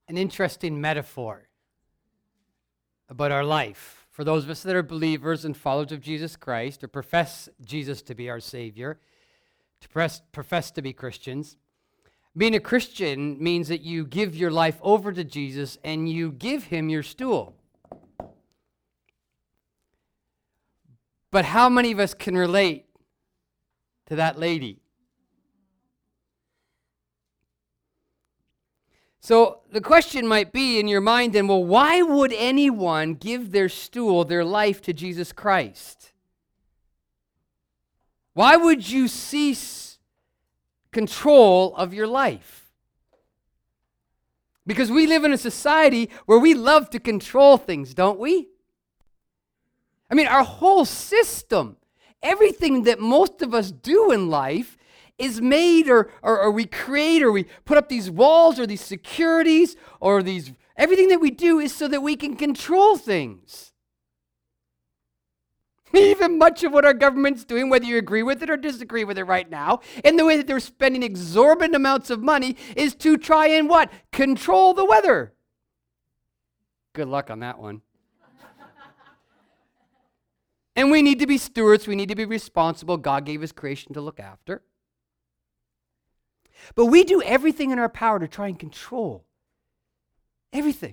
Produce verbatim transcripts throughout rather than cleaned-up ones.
an interesting metaphor about our life. For those of us that are believers and followers of Jesus Christ, or profess Jesus to be our Savior, to profess, profess to be Christians, being a Christian means that you give your life over to Jesus and you give him your stool. But how many of us can relate to that lady? So the question might be in your mind then, well, why would anyone give their stool, their life to Jesus Christ? Why would you cease control of your life? Because we live in a society where we love to control things, don't we? I mean, our whole system, everything that most of us do in life is made or, or, or we create or we put up these walls or these securities or these, everything that we do is so that we can control things. Even much of what our government's doing, whether you agree with it or disagree with it right now, and the way that they're spending exorbitant amounts of money is to try and what? Control the weather. Good luck on that one. And we need to be stewards. We need to be responsible. God gave us creation to look after. But we do everything in our power to try and control everything.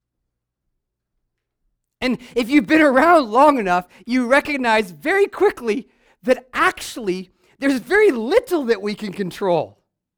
And if you've been around long enough, you recognize very quickly that actually there's very little that we can control.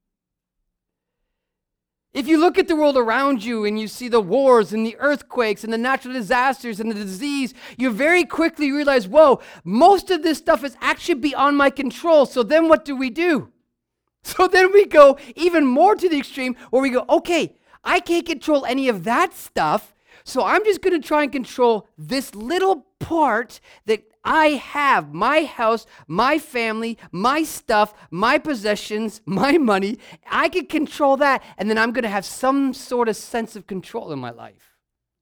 If you look at the world around you and you see the wars and the earthquakes and the natural disasters and the disease, you very quickly realize, whoa, most of this stuff is actually beyond my control. So then what do we do? So then we go even more to the extreme where we go, okay, I can't control any of that stuff, so I'm just going to try and control this little part that I have, my house, my family, my stuff, my possessions, my money. I can control that, and then I'm going to have some sort of sense of control in my life.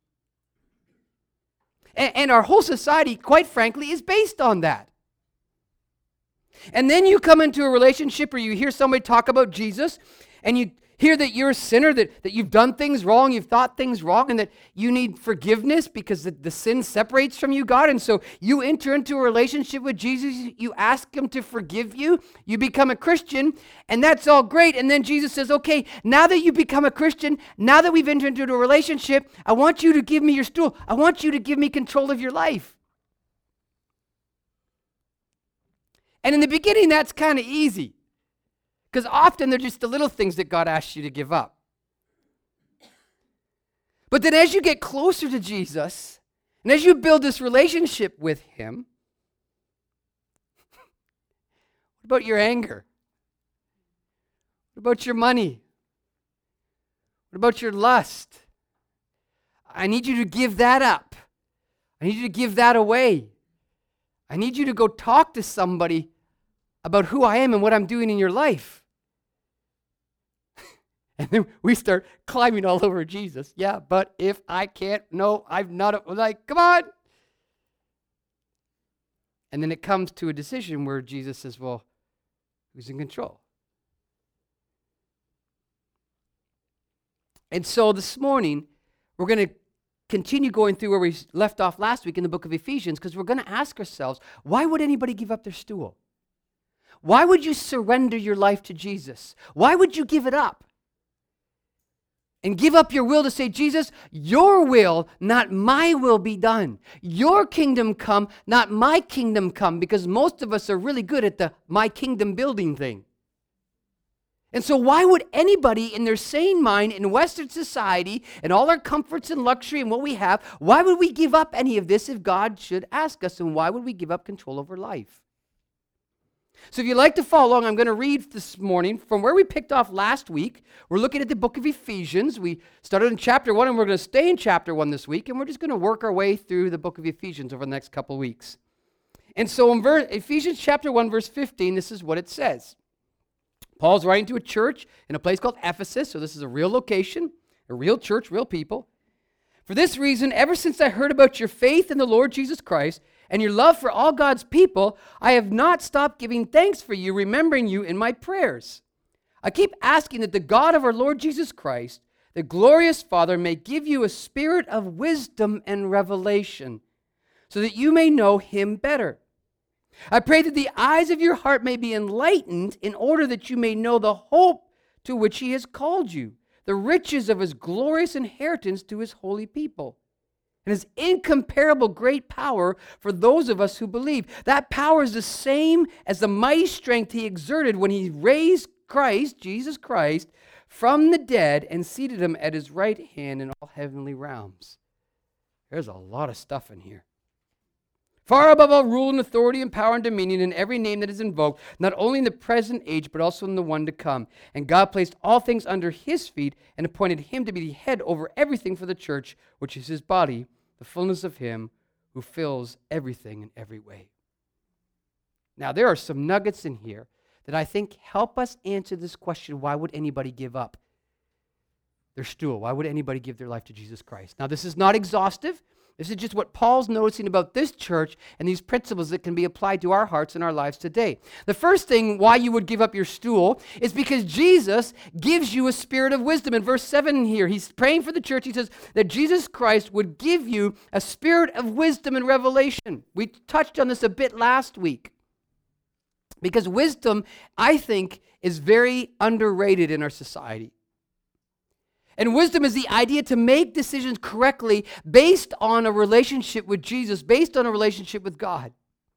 And, and our whole society, quite frankly, is based on that. And then you come into a relationship or you hear somebody talk about Jesus, and you hear that you're a sinner, that, that you've done things wrong, you've thought things wrong, and that you need forgiveness because the, the sin separates from you, God. And so you enter into a relationship with Jesus, you ask him to forgive you, you become a Christian, and that's all great. And then Jesus says, okay, now that you become a Christian, now that we've entered into a relationship, I want you to give me your stool. I want you to give me control of your life. And in the beginning, that's kind of easy. Because often they're just the little things that God asks you to give up. But then as you get closer to Jesus, and as you build this relationship with him, what about your anger? What about your money? What about your lust? I need you to give that up. I need you to give that away. I need you to go talk to somebody about who I am and what I'm doing in your life. And then we start climbing all over Jesus. Yeah, but if I can't, no, I'm not, a, like, come on. And then it comes to a decision where Jesus says, well, who's in control? And so this morning, we're going to continue going through where we left off last week in the book of Ephesians, because we're going to ask ourselves, why would anybody give up their stool? Why would you surrender your life to Jesus? Why would you give it up? And give up your will to say, Jesus, your will, not my will, be done. Your kingdom come, not my kingdom come, because most of us are really good at the my kingdom building thing. And so why would anybody in their sane mind in Western society and all our comforts and luxury and what we have, why would we give up any of this if God should ask us? And why would we give up control over life? So if you'd like to follow along, I'm going to read this morning from where we picked off last week. We're looking at the book of Ephesians. We started in chapter one, and we're going to stay in chapter one this week, and we're just going to work our way through the book of Ephesians over the next couple of weeks. And so in verse, Ephesians chapter one, verse fifteen, this is what it says. Paul's writing to a church in a place called Ephesus, so this is a real location, a real church, real people. For this reason, ever since I heard about your faith in the Lord Jesus Christ and your love for all God's people, I have not stopped giving thanks for you, remembering you in my prayers. I keep asking that the God of our Lord Jesus Christ, the glorious Father may give you a spirit of wisdom and revelation, so that you may know him better. I pray that the eyes of your heart may be enlightened, in order that you may know the hope to which he has called you, the riches of his glorious inheritance to his holy people, and his incomparable great power for those of us who believe. That power is the same as the mighty strength he exerted when he raised Christ, Jesus Christ, from the dead and seated him at his right hand in all heavenly realms. There's a lot of stuff in here. Far above all rule and authority and power and dominion and every name that is invoked, not only in the present age, but also in the one to come. And God placed all things under his feet and appointed him to be the head over everything for the church, which is his body, the fullness of him who fills everything in every way. Now, there are some nuggets in here that I think help us answer this question: why would anybody give up their stool? Why would anybody give their life to Jesus Christ? Now, this is not exhaustive. This is just what Paul's noticing about this church and these principles that can be applied to our hearts and our lives today. The first thing why you would give up your stool is because Jesus gives you a spirit of wisdom. In verse seven here, he's praying for the church. He says that Jesus Christ would give you a spirit of wisdom and revelation. We touched on this a bit last week. Because wisdom, I think, is very underrated in our society. And wisdom is the idea to make decisions correctly based on a relationship with Jesus, based on a relationship with God.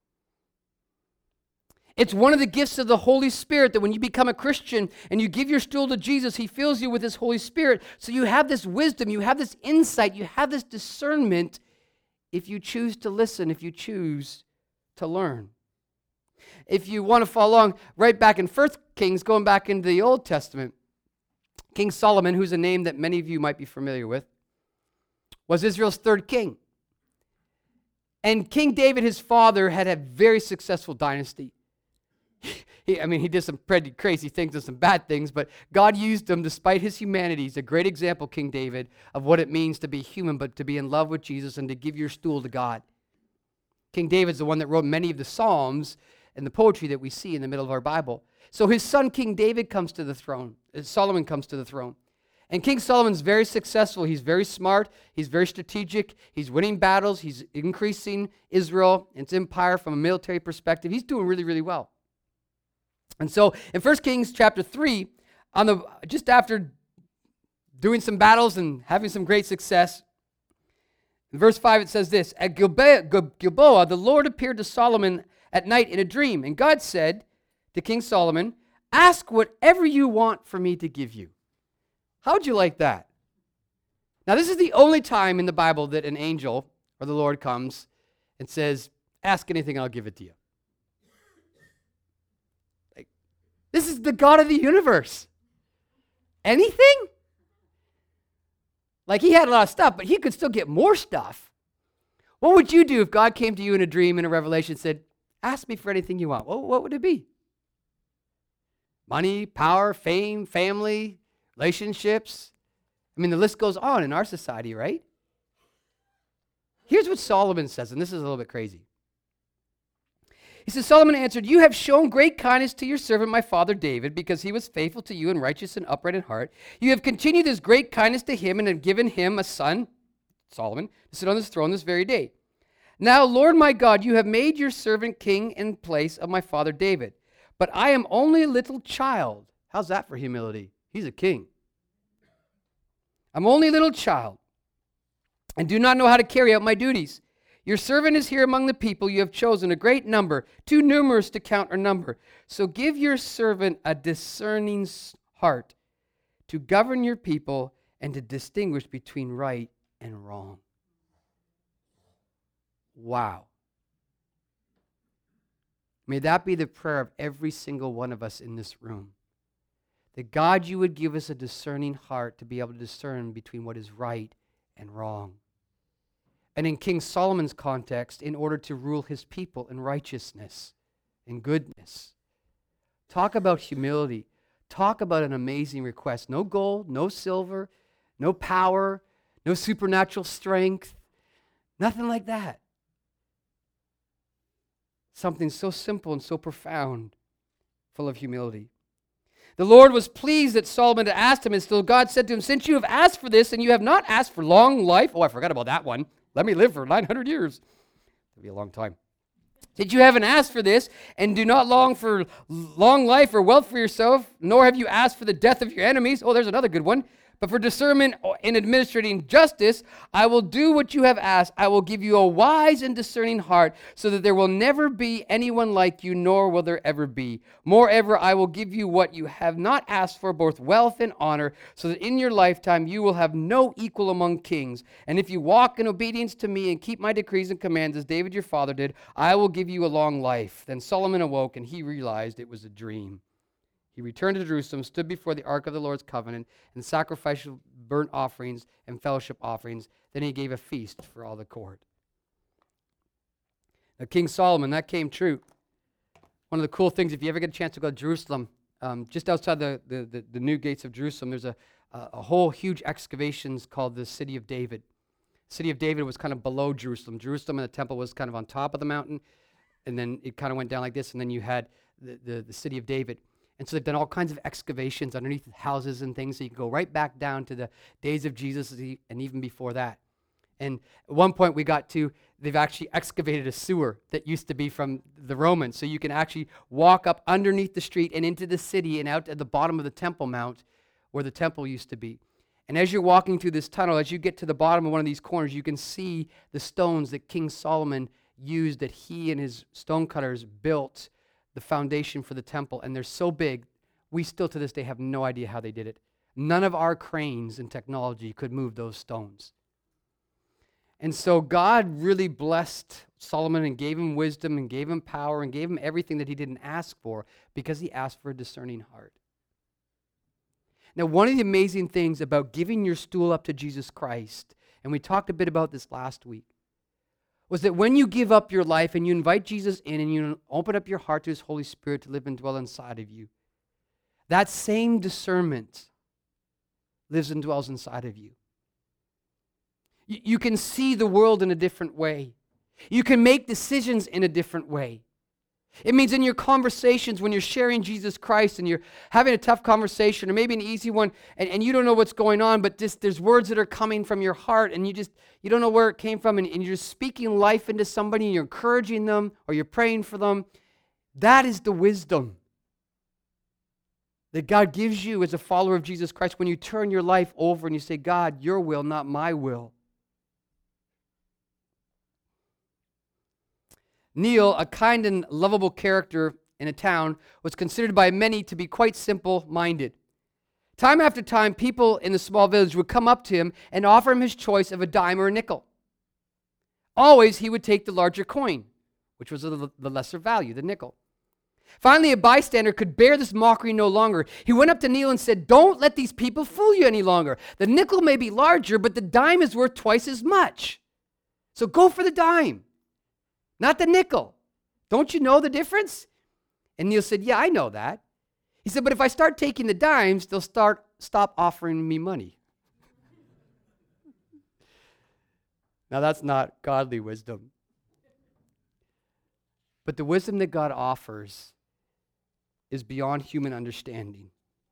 It's one of the gifts of the Holy Spirit that when you become a Christian and you give your stool to Jesus, he fills you with his Holy Spirit. So you have this wisdom, you have this insight, you have this discernment if you choose to listen, if you choose to learn. If you want to follow along, right back in First Kings, going back into the Old Testament, King Solomon, who's a name that many of you might be familiar with, was Israel's third king. And King David, his father, had a very successful dynasty. He, I mean, he did some pretty crazy things and some bad things, but God used him despite his humanity. He's a great example, King David, of what it means to be human, but to be in love with Jesus and to give your stool to God. King David's the one that wrote many of the Psalms and the poetry that we see in the middle of our Bible. So his son, King David, comes to the throne. Solomon comes to the throne. And King Solomon's very successful. He's very smart. He's very strategic. He's winning battles. He's increasing Israel, its empire from a military perspective. He's doing really, really well. And so in First Kings chapter three, on the just after doing some battles and having some great success, in verse five it says this: At Gilboa, Gilboa, the Lord appeared to Solomon at night in a dream, and God said to King Solomon, "Ask whatever you want for me to give you." How would you like that? Now, this is the only time in the Bible that an angel or the Lord comes and says, "Ask anything, I'll give it to you." Like, this is the God of the universe. Anything? Like, he had a lot of stuff, but he could still get more stuff. What would you do if God came to you in a dream, in a revelation, and said, "Ask me for anything you want"? Well, what would it be? Money, power, fame, family, relationships. I mean, the list goes on in our society, right? Here's what Solomon says, and this is a little bit crazy. He says, Solomon answered, "You have shown great kindness to your servant, my father David, because he was faithful to you and righteous and upright in heart. You have continued this great kindness to him and have given him a son, Solomon, to sit on this throne this very day. Now, Lord my God, you have made your servant king in place of my father David. But I am only a little child." How's that for humility? He's a king. "I'm only a little child and do not know how to carry out my duties. Your servant is here among the people you have chosen, a great number, too numerous to count or number. So give your servant a discerning heart to govern your people and to distinguish between right and wrong." Wow. May that be the prayer of every single one of us in this room. That God, you would give us a discerning heart to be able to discern between what is right and wrong. And in King Solomon's context, in order to rule his people in righteousness and goodness. Talk about humility. Talk about an amazing request. No gold, no silver, no power, no supernatural strength. Nothing like that. Something so simple and so profound, full of humility. The Lord was pleased that Solomon had asked him, and still God said to him, since you have asked for this, and you have not asked for long life, oh, I forgot about that one. Let me live for nine hundred years. It'll be a long time. Since you haven't asked for this, and do not long for long life or wealth for yourself, nor have you asked for the death of your enemies. Oh, there's another good one. But for discernment in administrating justice, I will do what you have asked. I will give you a wise and discerning heart, so that there will never be anyone like you, nor will there ever be. Moreover, I will give you what you have not asked for, both wealth and honor, so that in your lifetime you will have no equal among kings. And if you walk in obedience to me and keep my decrees and commands, as David your father did, I will give you a long life. Then Solomon awoke, and he realized it was a dream. He returned to Jerusalem, stood before the ark of the Lord's covenant, and sacrificed burnt offerings and fellowship offerings. Then he gave a feast for all the court. Now, King Solomon, that came true. One of the cool things, if you ever get a chance to go to Jerusalem, um, just outside the, the, the, the new gates of Jerusalem, there's a, a, a whole huge excavations called the City of David. The City of David was kind of below Jerusalem. Jerusalem and the temple was kind of on top of the mountain, and then it kind of went down like this, and then you had the, the, the City of David. And so they've done all kinds of excavations underneath houses and things, so you can go right back down to the days of Jesus and even before that. And at one point we got to, they've actually excavated a sewer that used to be from the Romans, so you can actually walk up underneath the street and into the city and out at the bottom of the Temple Mount where the temple used to be. And as you're walking through this tunnel, as you get to the bottom of one of these corners, you can see the stones that King Solomon used, that he and his stonecutters built the foundation for the temple, and they're so big, we still to this day have no idea how they did it. None of our cranes and technology could move those stones. And so God really blessed Solomon and gave him wisdom and gave him power and gave him everything that he didn't ask for, because he asked for a discerning heart. Now, one of the amazing things about giving your stool up to Jesus Christ, and we talked a bit about this last week, was that when you give up your life and you invite Jesus in and you open up your heart to his Holy Spirit to live and dwell inside of you, that same discernment lives and dwells inside of you. Y- you can see the world in a different way. You can make decisions in a different way. It means in your conversations, when you're sharing Jesus Christ and you're having a tough conversation or maybe an easy one, and, and you don't know what's going on, but just there's words that are coming from your heart and you just, you don't know where it came from, and, and you're just speaking life into somebody and you're encouraging them or you're praying for them. That is the wisdom that God gives you as a follower of Jesus Christ when you turn your life over and you say, God, your will, not my will. Neil, a kind and lovable character in a town, was considered by many to be quite simple-minded. Time after time, people in the small village would come up to him and offer him his choice of a dime or a nickel. Always, he would take the larger coin, which was of the lesser value, the nickel. Finally, a bystander could bear this mockery no longer. He went up to Neil and said, don't let these people fool you any longer. The nickel may be larger, but the dime is worth twice as much. So go for the dime. Not the nickel. Don't you know the difference? And Neil said, yeah, I know that. He said, but if I start taking the dimes, they'll start stop offering me money. Now that's not godly wisdom. But the wisdom that God offers is beyond human understanding.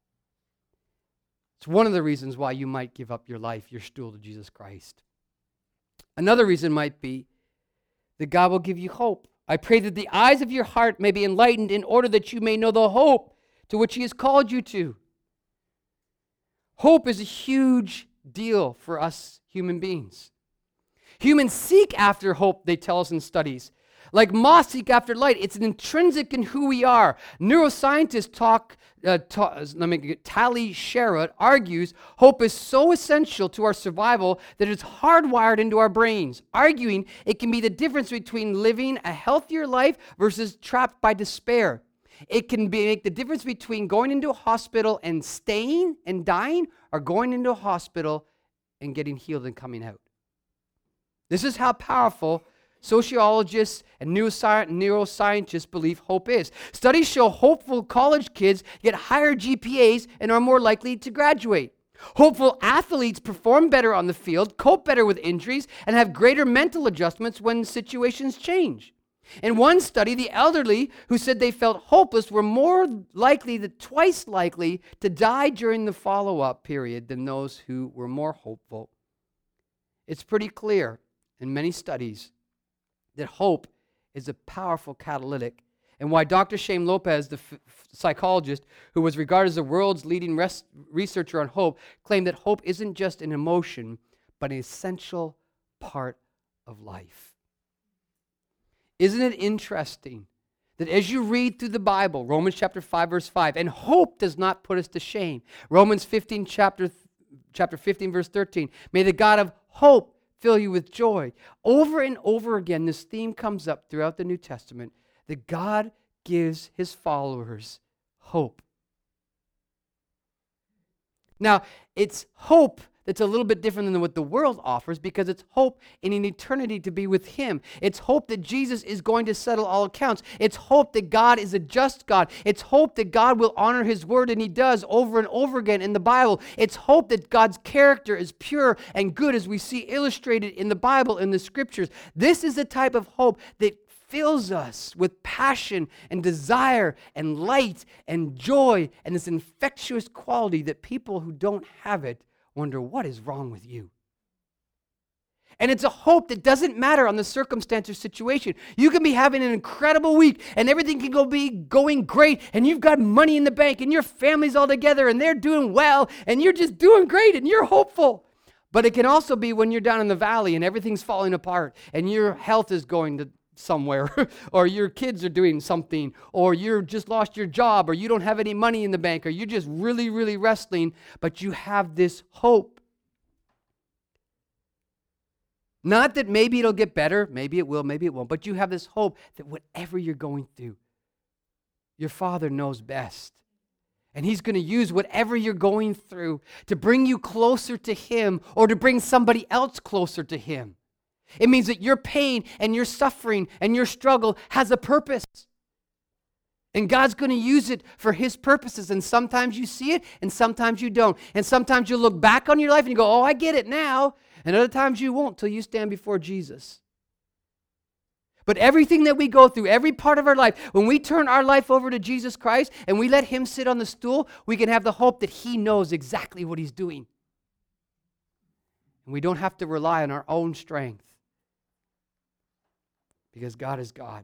It's one of the reasons why you might give up your life, your stool to Jesus Christ. Another reason might be that God will give you hope. I pray that the eyes of your heart may be enlightened in order that you may know the hope to which he has called you to. Hope is a huge deal for us human beings. Humans seek after hope, they tell us in studies. Like moths seek after light. It's an intrinsic in who we are. Neuroscientists talk, uh, ta- let me get, Tali Sharot argues hope is so essential to our survival that it's hardwired into our brains, arguing it can be the difference between living a healthier life versus trapped by despair. It can be, make the difference between going into a hospital and staying and dying or going into a hospital and getting healed and coming out. This is how powerful sociologists and neurosci- neuroscientists believe hope is. Studies show hopeful college kids get higher G P As and are more likely to graduate. Hopeful athletes perform better on the field, cope better with injuries, and have greater mental adjustments when situations change. In one study, the elderly who said they felt hopeless were more likely, to, twice likely, to die during the follow-up period than those who were more hopeful. It's pretty clear in many studies that hope is a powerful catalytic, and why Doctor Shane Lopez, the f- psychologist who was regarded as the world's leading res- researcher on hope, claimed that hope isn't just an emotion, but an essential part of life. Isn't it interesting that as you read through the Bible, Romans chapter five, verse five, and hope does not put us to shame. Romans fifteen, chapter, chapter fifteen, verse thirteen, may the God of hope fill you with joy. Over and over again, this theme comes up throughout the New Testament, that God gives his followers hope. Now, it's hope that's a little bit different than what the world offers, because it's hope in an eternity to be with him. It's hope that Jesus is going to settle all accounts. It's hope that God is a just God. It's hope that God will honor his word, and he does over and over again in the Bible. It's hope that God's character is pure and good, as we see illustrated in the Bible, in the scriptures. This is the type of hope that fills us with passion and desire and light and joy, and this infectious quality that people who don't have it wonder, what is wrong with you? And it's a hope that doesn't matter on the circumstance or situation. You can be having an incredible week and everything can go be going great, and you've got money in the bank and your family's all together and they're doing well and you're just doing great and you're hopeful. But it can also be when you're down in the valley and everything's falling apart and your health is going to somewhere, or your kids are doing something, or you just lost your job, or you don't have any money in the bank, or you're just really, really wrestling, but you have this hope. Not that maybe it'll get better, maybe it will, maybe it won't, but you have this hope that whatever you're going through, your Father knows best. And he's going to use whatever you're going through to bring you closer to him, or to bring somebody else closer to him. It means that your pain and your suffering and your struggle has a purpose. And God's going to use it for his purposes. And sometimes you see it and sometimes you don't. And sometimes you look back on your life and you go, oh, I get it now. And other times you won't till you stand before Jesus. But everything that we go through, every part of our life, when we turn our life over to Jesus Christ and we let him sit on the stool, we can have the hope that he knows exactly what he's doing. And we don't have to rely on our own strength, because God is God.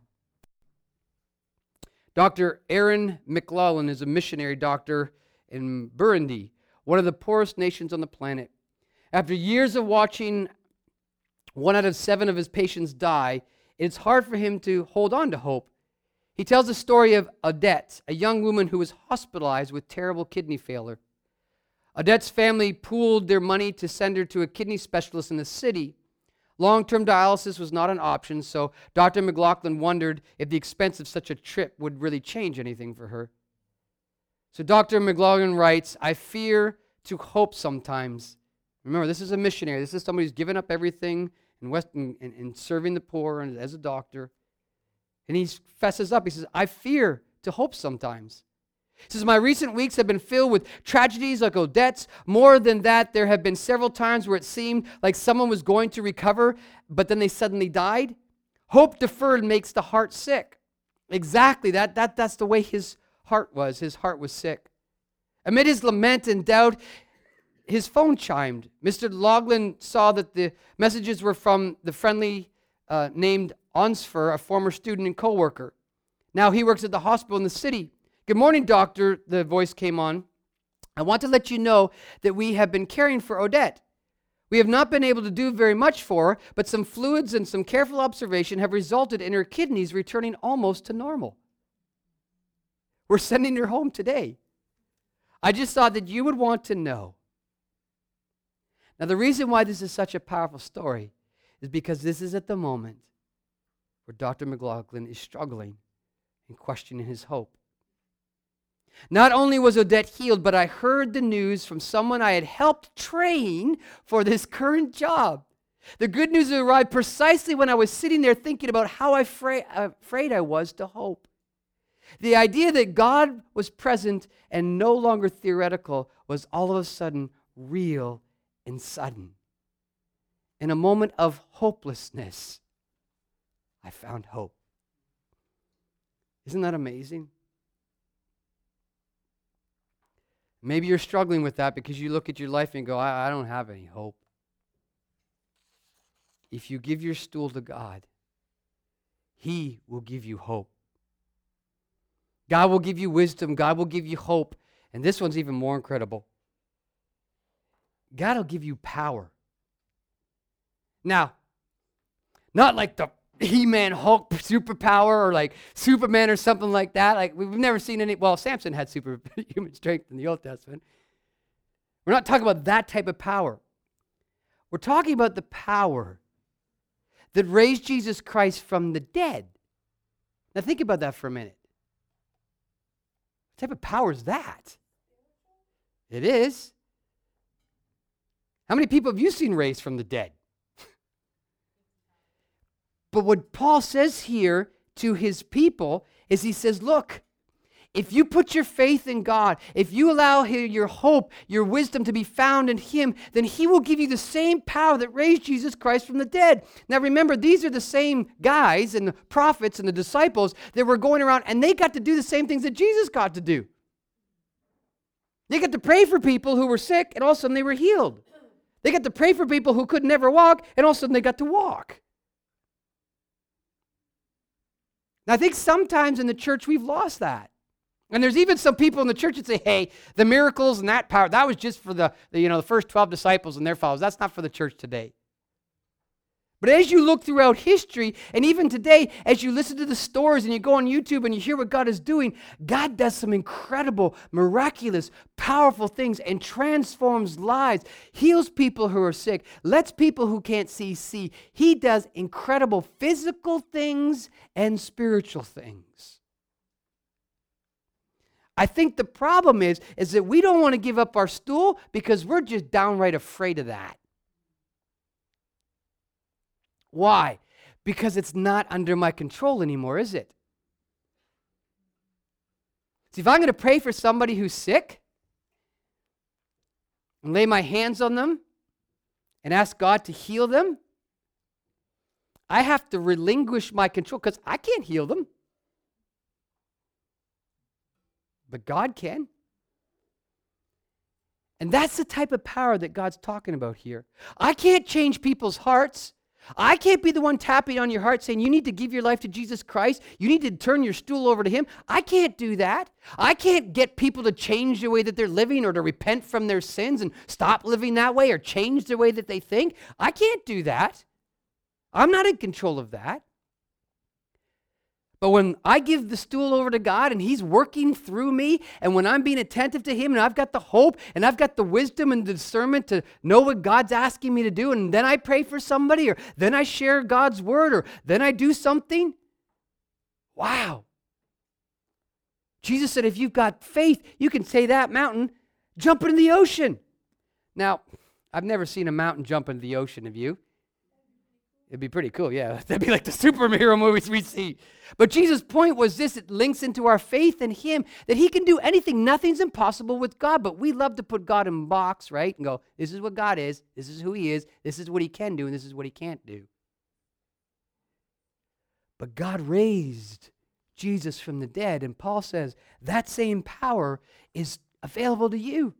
Doctor Aaron McLaughlin is a missionary doctor in Burundi, one of the poorest nations on the planet. After years of watching one out of seven of his patients die, it's hard for him to hold on to hope. He tells the story of Odette, a young woman who was hospitalized with terrible kidney failure. Odette's family pooled their money to send her to a kidney specialist in the city. Long-term dialysis was not an option, so Doctor McLaughlin wondered if the expense of such a trip would really change anything for her. So Doctor McLaughlin writes, I fear to hope sometimes. Remember, this is a missionary. This is somebody who's given up everything in, West, in, in, in serving the poor and as a doctor. And he fesses up. He says, I fear to hope sometimes. He says, my recent weeks have been filled with tragedies like Odette's. More than that, there have been several times where it seemed like someone was going to recover, but then they suddenly died. Hope deferred makes the heart sick. Exactly, that, that, that's the way his heart was. His heart was sick. Amid his lament and doubt, his phone chimed. Mister Loughlin saw that the messages were from the friendly uh, named Onsfer, a former student and co-worker. Now he works at the hospital in the city. Good morning, doctor, the voice came on. I want to let you know that we have been caring for Odette. We have not been able to do very much for her, but some fluids and some careful observation have resulted in her kidneys returning almost to normal. We're sending her home today. I just thought that you would want to know. Now, the reason why this is such a powerful story is because this is at the moment where Doctor McLaughlin is struggling and questioning his hope. Not only was Odette healed, but I heard the news from someone I had helped train for this current job. The good news arrived precisely when I was sitting there thinking about how afraid, afraid I was to hope. The idea that God was present and no longer theoretical was all of a sudden real and sudden. In a moment of hopelessness, I found hope. Isn't that amazing? Maybe you're struggling with that because you look at your life and go, I, I don't have any hope. If you give your stool to God, He will give you hope. God will give you wisdom. God will give you hope. And this one's even more incredible. God will give you power. Now, not like the He-Man Hulk superpower or like Superman or something like that. Like we've never seen any, well, Samson had superhuman strength in the Old Testament. We're not talking about that type of power. We're talking about the power that raised Jesus Christ from the dead. Now think about that for a minute. What type of power is that? It is. How many people have you seen raised from the dead? But what Paul says here to his people is he says, look, if you put your faith in God, if you allow your hope, your wisdom to be found in Him, then He will give you the same power that raised Jesus Christ from the dead. Now remember, these are the same guys and the prophets and the disciples that were going around, and they got to do the same things that Jesus got to do. They got to pray for people who were sick, and all of a sudden they were healed. They got to pray for people who could never walk, and all of a sudden they got to walk. Now, I think sometimes in the church we've lost that. And there's even some people in the church that say, hey, the miracles and that power, that was just for the, the you know, the first twelve disciples and their followers. That's not for the church today. But as you look throughout history, and even today, as you listen to the stories and you go on YouTube and you hear what God is doing, God does some incredible, miraculous, powerful things and transforms lives, heals people who are sick, lets people who can't see see. He does incredible physical things and spiritual things. I think the problem is, is that we don't want to give up our stool because we're just downright afraid of that. Why? Because it's not under my control anymore, is it? See, if I'm going to pray for somebody who's sick and lay my hands on them and ask God to heal them, I have to relinquish my control because I can't heal them. But God can. And that's the type of power that God's talking about here. I can't change people's hearts. I can't be the one tapping on your heart saying you need to give your life to Jesus Christ. You need to turn your stool over to Him. I can't do that. I can't get people to change the way that they're living or to repent from their sins and stop living that way or change the way that they think. I can't do that. I'm not in control of that. But when I give the stool over to God and He's working through me, and when I'm being attentive to Him and I've got the hope and I've got the wisdom and the discernment to know what God's asking me to do, and then I pray for somebody, or then I share God's word, or then I do something, wow. Jesus said if you've got faith, you can say that mountain, jump into the ocean. Now, I've never seen a mountain jump into the ocean, have you? It'd be pretty cool, yeah. That'd be like the superhero movies we see. But Jesus' point was this: it links into our faith in Him, that He can do anything. Nothing's impossible with God, but we love to put God in a box, right? And go, this is what God is, this is who He is, this is what He can do, and this is what He can't do. But God raised Jesus from the dead, and Paul says that same power is available to you.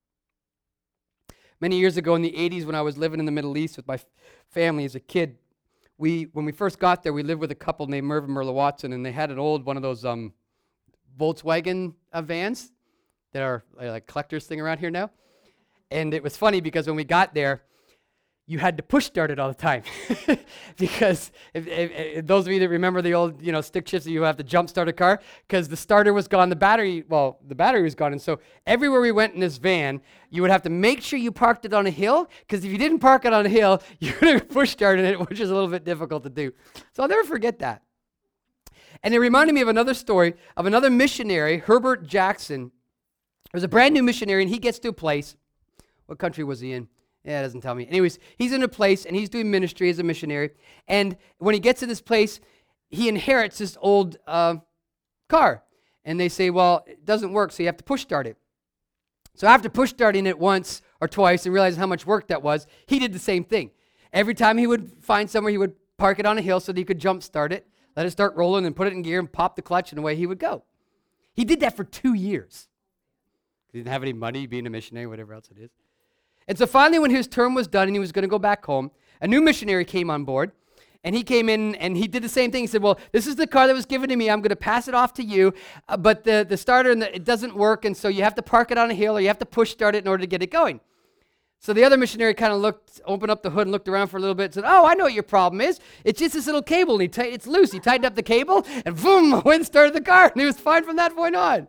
Many years ago in the eighties, when I was living in the Middle East with my family as a kid, We, when we first got there, we lived with a couple named Merv and Merla Watson, and they had an old, one of those um, Volkswagen uh, vans that are uh, like collectors thing around here now. And it was funny because when we got there, you had to push start it all the time. Because if, if, if those of you that remember the old, you know, stick shifts, you have to jump start a car, because the starter was gone, the battery, well, the battery was gone. And so everywhere we went in this van, you would have to make sure you parked it on a hill, because if you didn't park it on a hill, you would have push started it, which is a little bit difficult to do. So I'll never forget that. And it reminded me of another story of another missionary, Herbert Jackson. There's a brand new missionary, and he gets to a place. What country was he in? Yeah, it doesn't tell me. Anyways, he's in a place, and he's doing ministry as a missionary. And when he gets to this place, he inherits this old uh, car. And they say, well, it doesn't work, so you have to push start it. So after push starting it once or twice and realizing how much work that was, he did the same thing. Every time he would find somewhere, he would park it on a hill so that he could jump start it, let it start rolling and put it in gear and pop the clutch and away he would go. He did that for two years. He didn't have any money being a missionary, whatever else it is. And so finally when his term was done and he was going to go back home, a new missionary came on board. And he came in and he did the same thing. He said, well, this is the car that was given to me. I'm going to pass it off to you. Uh, but the, the starter, and the, it doesn't work. And so you have to park it on a hill or you have to push start it in order to get it going. So the other missionary kind of looked, opened up the hood and looked around for a little bit and said, oh, I know what your problem is. It's just this little cable. And he t- it's loose. He tightened up the cable and boom, went and started the car. And he was fine from that point on.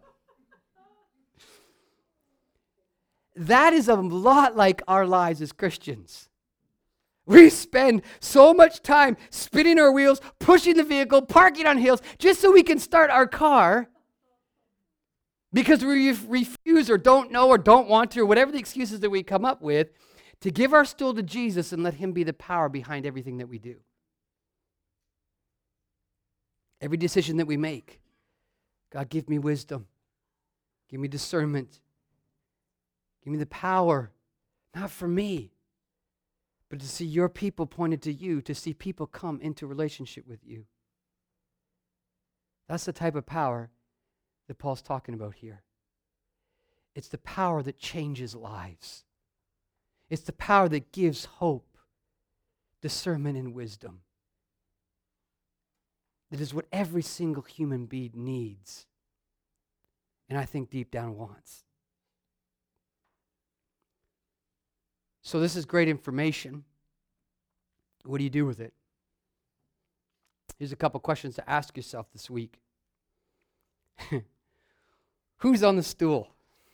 That is a lot like our lives as Christians. We spend so much time spinning our wheels, pushing the vehicle, parking on hills, just so we can start our car because we refuse or don't know or don't want to or whatever the excuses that we come up with to give our stool to Jesus and let him be the power behind everything that we do. Every decision that we make, God, give me wisdom. Give me discernment. Give me the power, not for me, but to see your people pointed to you, to see people come into relationship with you. That's the type of power that Paul's talking about here. It's the power that changes lives. It's the power that gives hope, discernment, and wisdom. That is what every single human being needs, and I think deep down wants. So this is great information. What do you do with it? Here's a couple questions to ask yourself this week. Who's on the stool?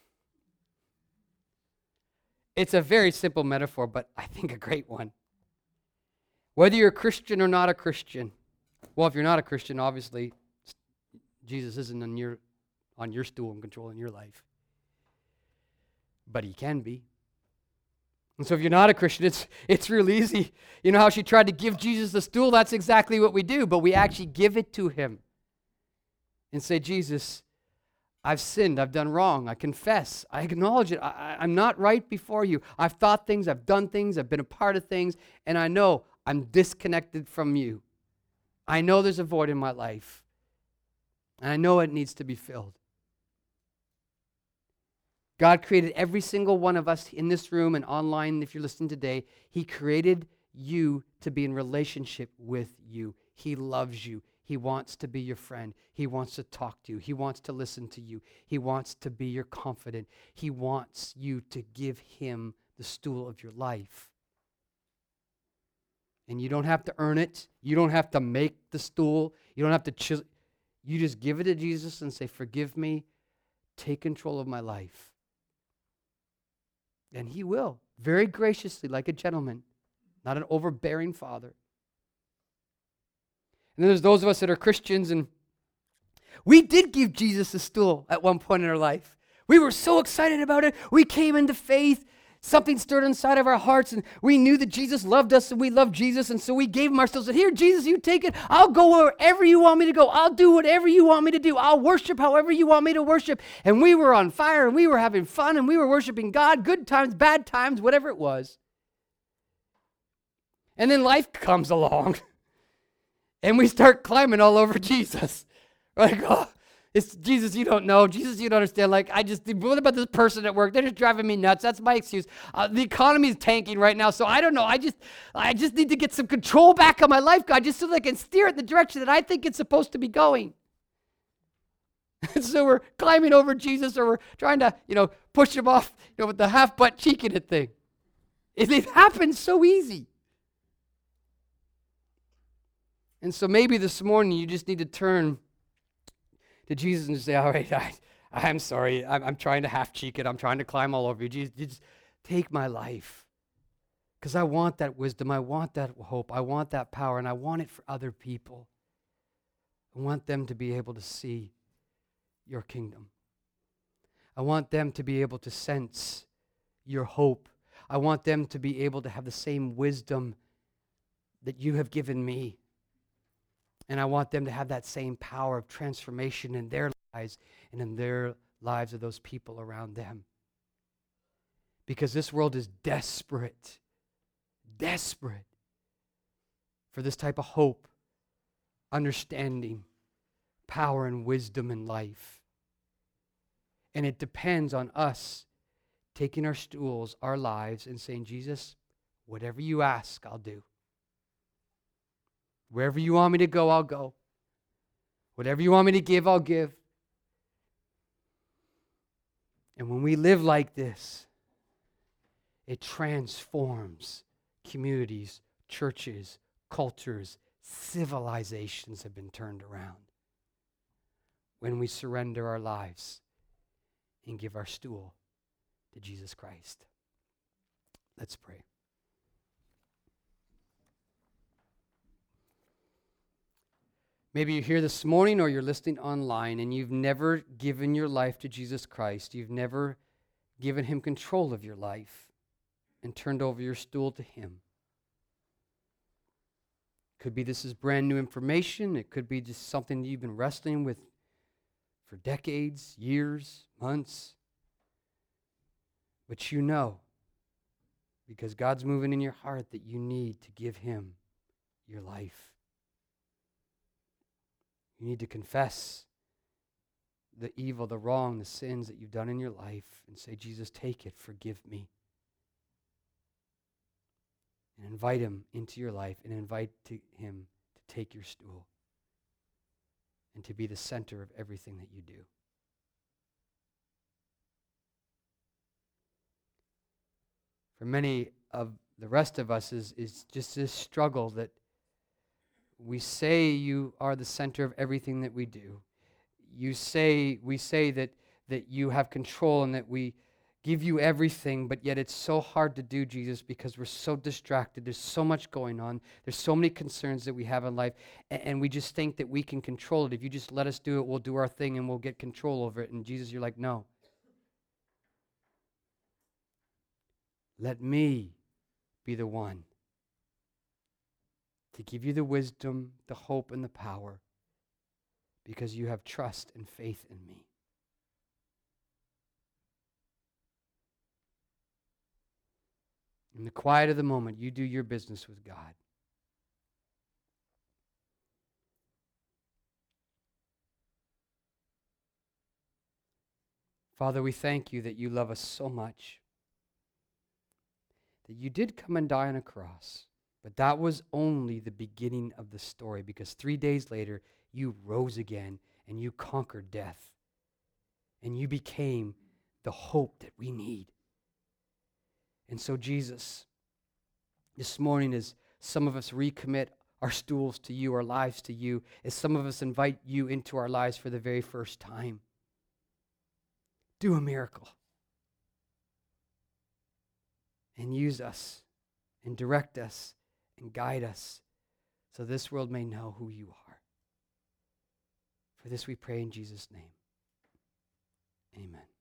It's a very simple metaphor, but I think a great one. Whether you're a Christian or not a Christian. Well, if you're not a Christian, obviously, Jesus isn't on your, on your stool and controlling your life. But he can be. And so if you're not a Christian, it's it's real easy. You know how she tried to give Jesus the stool? That's exactly what we do, but we actually give it to him and say, Jesus, I've sinned. I've done wrong. I confess. I acknowledge it. I, I, I'm not right before you. I've thought things. I've done things. I've been a part of things, and I know I'm disconnected from you. I know there's a void in my life, and I know it needs to be filled. God created every single one of us in this room and online, if you're listening today. He created you to be in relationship with you. He loves you. He wants to be your friend. He wants to talk to you. He wants to listen to you. He wants to be your confidant. He wants you to give him the stool of your life. And you don't have to earn it. You don't have to make the stool. You don't have to chill. You just give it to Jesus and say, forgive me. Take control of my life. And he will, very graciously, like a gentleman, not an overbearing father. And then there's those of us that are Christians, and we did give Jesus a stool at one point in our life. We were so excited about it. We came into faith. Something stirred inside of our hearts, and we knew that Jesus loved us, and we loved Jesus, and so we gave him our stool. Said, here, Jesus, you take it. I'll go wherever you want me to go. I'll do whatever you want me to do. I'll worship however you want me to worship. And we were on fire, and we were having fun, and we were worshiping God, good times, bad times, whatever it was. And then life comes along, and we start climbing all over Jesus. We're like, oh, it's Jesus, you don't know. Jesus, you don't understand. Like, I just, what about this person at work? They're just driving me nuts. That's my excuse. Uh, the economy is tanking right now, so I don't know. I just, I just need to get some control back on my life, God, just so that I can steer it in the direction that I think it's supposed to be going. So we're climbing over Jesus, or we're trying to, you know, push him off, you know, with the half-butt cheeking it thing. It, it happens so easy. And so maybe this morning you just need to turn to Jesus and say, all right, I, I'm sorry. I'm, I'm trying to half-cheek it. I'm trying to climb all over you. Jesus, just take my life. Because I want that wisdom. I want that hope. I want that power, and I want it for other people. I want them to be able to see your kingdom. I want them to be able to sense your hope. I want them to be able to have the same wisdom that you have given me. And I want them to have that same power of transformation in their lives and in their lives of those people around them. Because this world is desperate, desperate for this type of hope understanding, power, and wisdom in life. And it depends on us taking our stools, our lives, and saying, Jesus, whatever you ask, I'll do. Wherever you want me to go, I'll go. Whatever you want me to give, I'll give. And when we live like this, it transforms communities, churches, cultures, civilizations have been turned around. When we surrender our lives and give our stool to Jesus Christ. Let's pray. Maybe you're here this morning or you're listening online and you've never given your life to Jesus Christ. You've never given him control of your life and turned over your stool to him. Could be this is brand new information. It could be just something you've been wrestling with for decades, years, months. But you know, because God's moving in your heart, that you need to give him your life. You need to confess the evil, the wrong, the sins that you've done in your life and say, Jesus, take it, forgive me. And invite him into your life and invite to him to take your stool and to be the center of everything that you do. For many of the rest of us is, is just this struggle that we say you are the center of everything that we do. You say, we say that, that you have control and that we give you everything, but yet it's so hard to do, Jesus, because we're so distracted. There's so much going on. There's so many concerns that we have in life, and, and we just think that we can control it. If you just let us do it, we'll do our thing and we'll get control over it. And Jesus, you're like, no. Let me be the one to give you the wisdom, the hope, and the power because you have trust and faith in me. In the quiet of the moment, you do your business with God. Father, we thank you that you love us so much, that you did come and die on a cross. But that was only the beginning of the story, because three days later, you rose again and you conquered death. And you became the hope that we need. And so, Jesus, this morning as some of us recommit our stools to you, our lives to you, as some of us invite you into our lives for the very first time, do a miracle. And use us and direct us and guide us so this world may know who you are. For this we pray in Jesus' name. Amen.